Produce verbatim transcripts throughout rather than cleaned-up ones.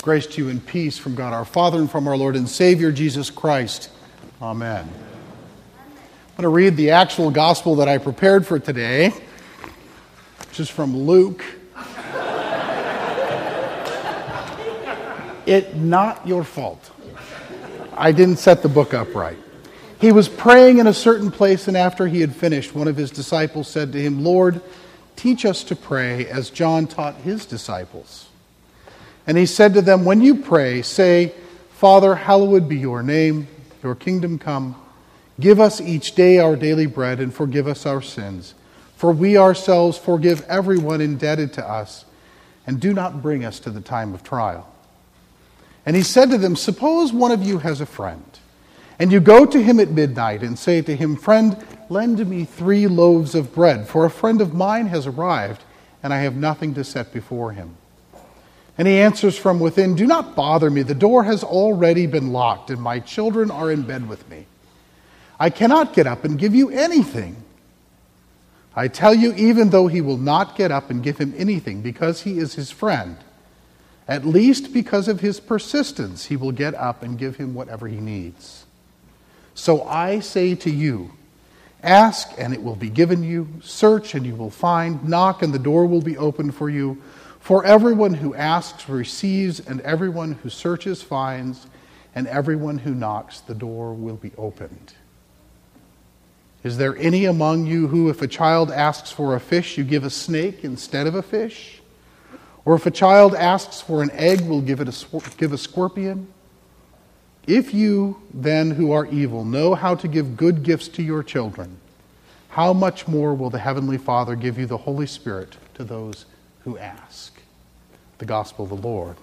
Grace to you and peace from God our Father and from our Lord and Savior, Jesus Christ. Amen. I'm going to read the actual gospel that I prepared for today, which is from Luke. It not your fault. I didn't set the book up right. He was praying in a certain place, and after he had finished, one of his disciples said to him, "Lord, teach us to pray as John taught his disciples." And he said to them, "When you pray, say, 'Father, hallowed be your name, your kingdom come. Give us each day our daily bread, and forgive us our sins. For we ourselves forgive everyone indebted to us, and do not bring us to the time of trial.' And he said to them, 'Suppose one of you has a friend, and you go to him at midnight and say to him, "Friend, lend me three loaves of bread, for a friend of mine has arrived, and I have nothing to set before him." And he answers from within, "Do not bother me. The door has already been locked, and my children are in bed with me. I cannot get up and give you anything." I tell you, even though he will not get up and give him anything because he is his friend, at least because of his persistence, he will get up and give him whatever he needs. So I say to you, ask and it will be given you, search and you will find, knock and the door will be opened for you. For everyone who asks receives, and everyone who searches finds, and everyone who knocks, the door will be opened. Is there any among you who, if a child asks for a fish, you give a snake instead of a fish? Or if a child asks for an egg, will give it a, give a scorpion? If you, then, who are evil, know how to give good gifts to your children, how much more will the Heavenly Father give you the Holy Spirit to those who ask? The Gospel of the Lord.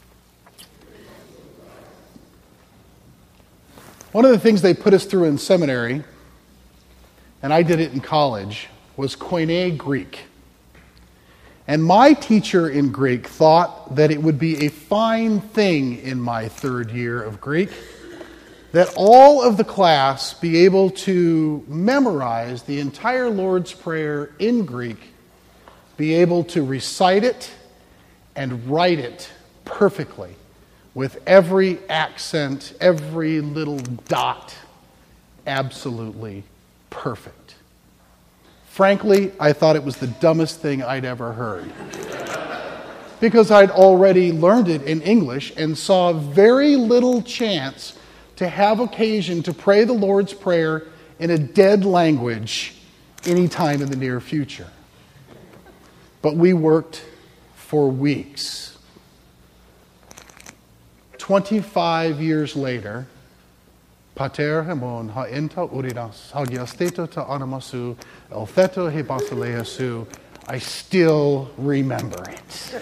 One of the things they put us through in seminary, and I did it in college, was Koine Greek. And my teacher in Greek thought that it would be a fine thing in my third year of Greek that all of the class be able to memorize the entire Lord's Prayer in Greek, be able to recite it and write it perfectly with every accent, every little dot absolutely perfect. Frankly, I thought it was the dumbest thing I'd ever heard. Because I'd already learned it in English and saw very little chance to have occasion to pray the Lord's Prayer in a dead language anytime in the near future. But we worked for weeks. Twenty-five years later, Pater hemon ha enta uridas ha diasteto ta anamasu el theto he basileasu. I still remember it.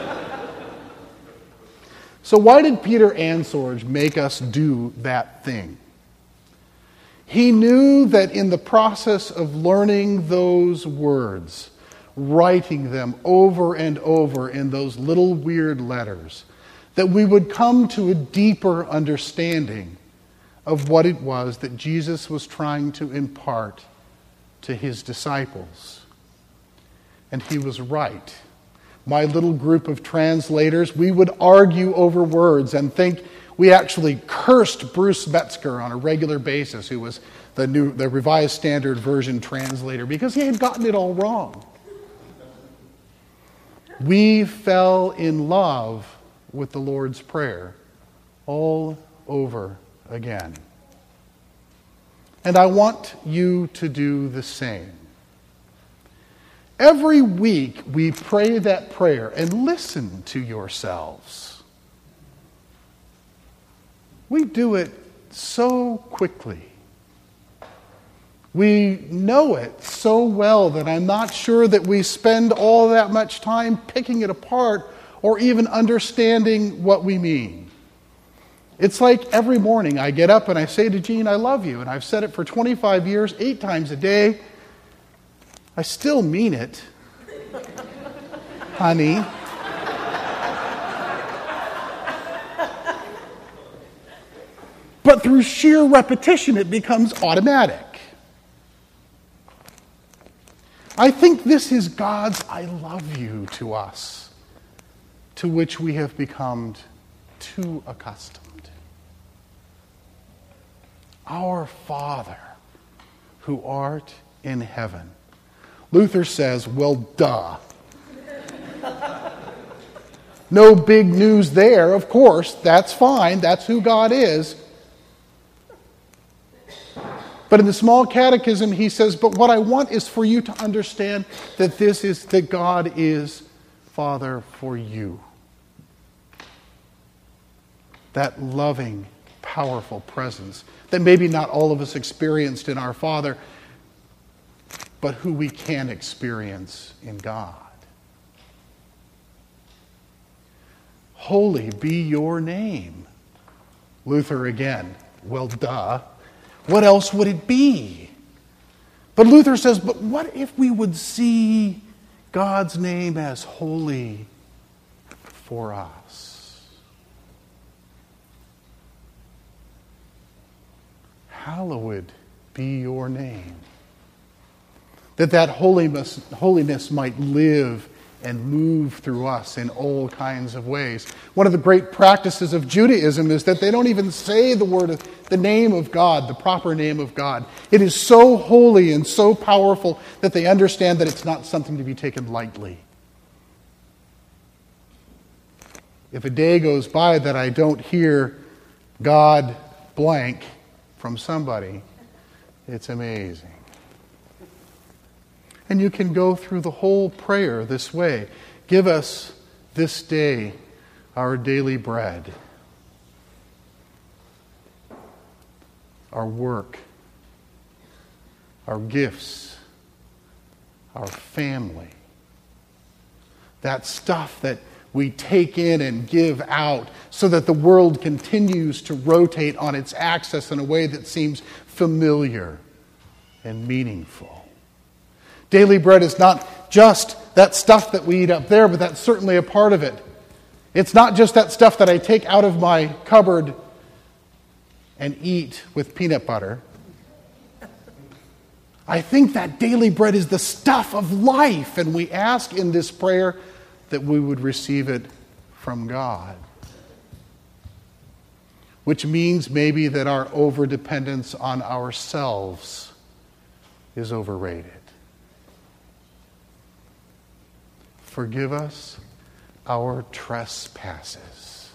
So why did Peter Ansorge make us do that thing? He knew that in the process of learning those words, writing them over and over in those little weird letters, that we would come to a deeper understanding of what it was that Jesus was trying to impart to his disciples. And he was right. My little group of translators, we would argue over words and think we actually cursed Bruce Metzger on a regular basis, who was the new, the Revised Standard Version translator, because he had gotten it all wrong. We fell in love with the Lord's Prayer all over again. And I want you to do the same. Every week we pray that prayer, and listen to yourselves. We do it so quickly. We know it so well that I'm not sure that we spend all that much time picking it apart or even understanding what we mean. It's like every morning I get up and I say to Jean, "I love you," and I've said it for twenty-five years, eight times a day. I still mean it, honey. But through sheer repetition, it becomes automatic. I think this is God's "I love you" to us, to which we have become too accustomed. Our Father, who art in heaven. Luther says, well, duh. No big news there, of course. That's fine. That's who God is. But in the small catechism, he says, but what I want is for you to understand that this is, that God is Father for you. That loving, powerful presence that maybe not all of us experienced in our Father, but who we can experience in God. Holy be your name. Luther again. Well, duh. What else would it be? But Luther says, but what if we would see God's name as holy for us? Hallowed be your name. That that holiness, holiness might live and move through us in all kinds of ways. One of the great practices of Judaism is that they don't even say the word of the name of God, the proper name of God. It is so holy and so powerful that they understand that it's not something to be taken lightly. If a day goes by that I don't hear God blank from somebody, it's amazing. And you can go through the whole prayer this way. Give us this day our daily bread, our work, our gifts, our family. That stuff that we take in and give out so that the world continues to rotate on its axis in a way that seems familiar and meaningful. Daily bread is not just that stuff that we eat up there, but that's certainly a part of it. It's not just that stuff that I take out of my cupboard and eat with peanut butter. I think that daily bread is the stuff of life, and we ask in this prayer that we would receive it from God. Which means maybe that our overdependence on ourselves is overrated. Forgive us our trespasses.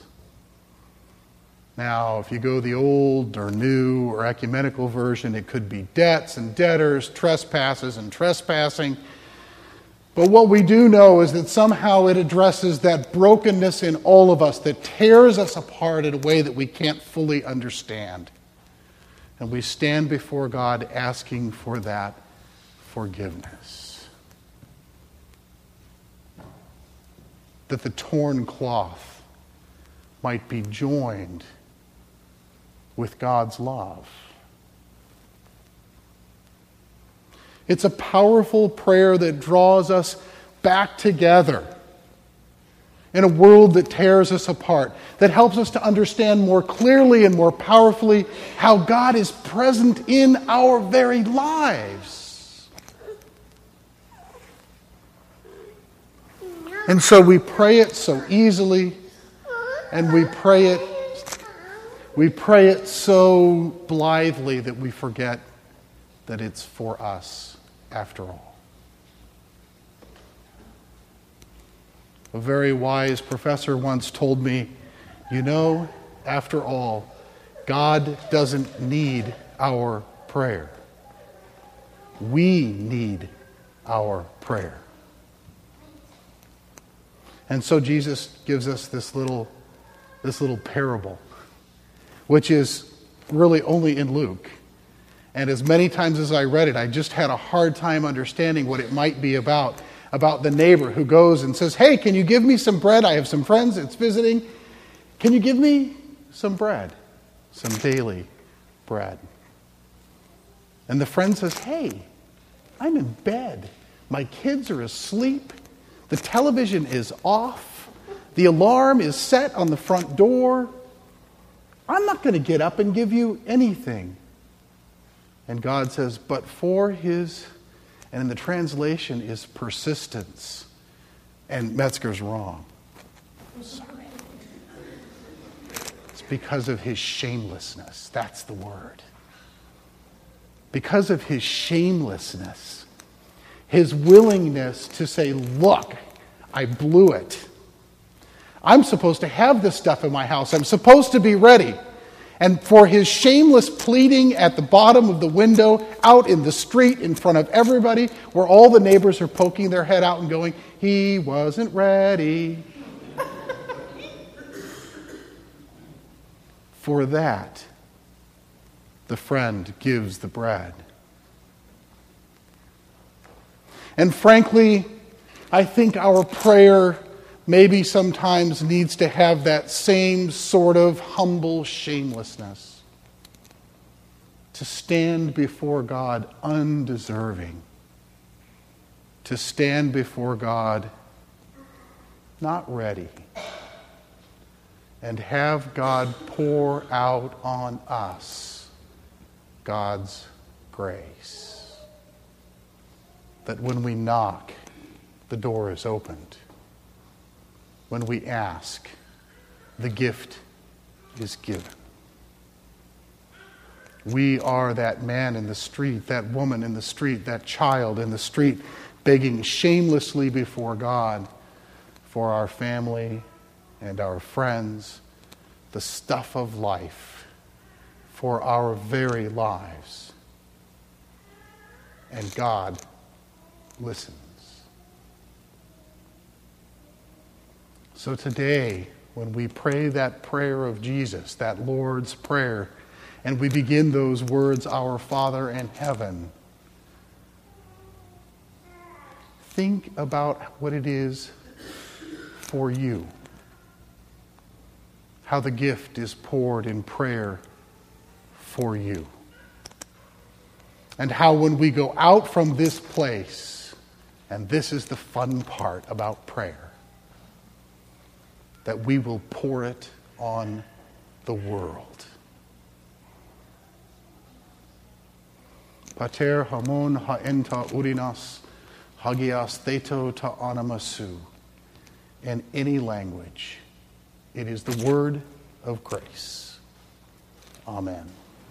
Now, if you go the old or new or ecumenical version, it could be debts and debtors, trespasses and trespassing. But what we do know is that somehow it addresses that brokenness in all of us that tears us apart in a way that we can't fully understand. And we stand before God asking for that forgiveness. That the torn cloth might be joined with God's love. It's a powerful prayer that draws us back together in a world that tears us apart, that helps us to understand more clearly and more powerfully how God is present in our very lives. And so we pray it so easily, and we pray it we pray it so blithely that we forget that it's for us after all. A very wise professor once told me, you know, after all, God doesn't need our prayer. We need our prayer. And so Jesus gives us this little, this little parable, which is really only in Luke. And as many times as I read it, I just had a hard time understanding what it might be about. About the neighbor who goes and says, hey, can you give me some bread? I have some friends that's visiting. Can you give me some bread? Some daily bread. And the friend says, hey, I'm in bed. My kids are asleep. The television is off. The alarm is set on the front door. I'm not going to get up and give you anything. And God says, but for his, and in the translation is persistence. And Metzger's wrong. Sorry. It's because of his shamelessness. That's the word. Because of his shamelessness, his willingness to say, look, I blew it. I'm supposed to have this stuff in my house. I'm supposed to be ready. And for his shameless pleading at the bottom of the window, out in the street, in front of everybody, where all the neighbors are poking their head out and going, he wasn't ready. For that, the friend gives the bread. And frankly, I think our prayer maybe sometimes needs to have that same sort of humble shamelessness. To stand before God undeserving. To stand before God not ready. And have God pour out on us God's grace. That when we knock, the door is opened. When we ask, the gift is given. We are that man in the street, that woman in the street, that child in the street, begging shamelessly before God for our family and our friends, the stuff of life, for our very lives. And God listens. So today, when we pray that prayer of Jesus, that Lord's Prayer, and we begin those words, Our Father in heaven, think about what it is for you. How the gift is poured in prayer for you. And how when we go out from this place, and this is the fun part about prayer, that we will pour it on the world. Pater hamon haenta urinas, hagias theto ta anamasu. In any language, it is the word of grace. Amen.